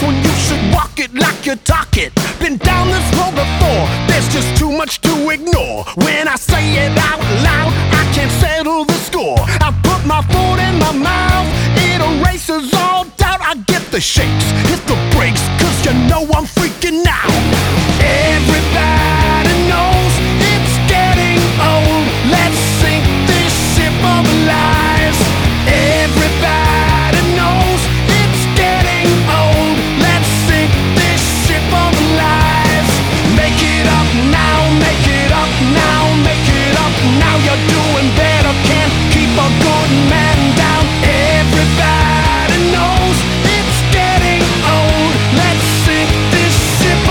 when you should walk it like you talk it. Been down this road before, there's just too much to ignore. When I say it out loud, I can't settle the score. I put my foot in my mouth, it erases all doubt. I get the shakes, hit the brakes, cause you know I'm freaking out. Everybody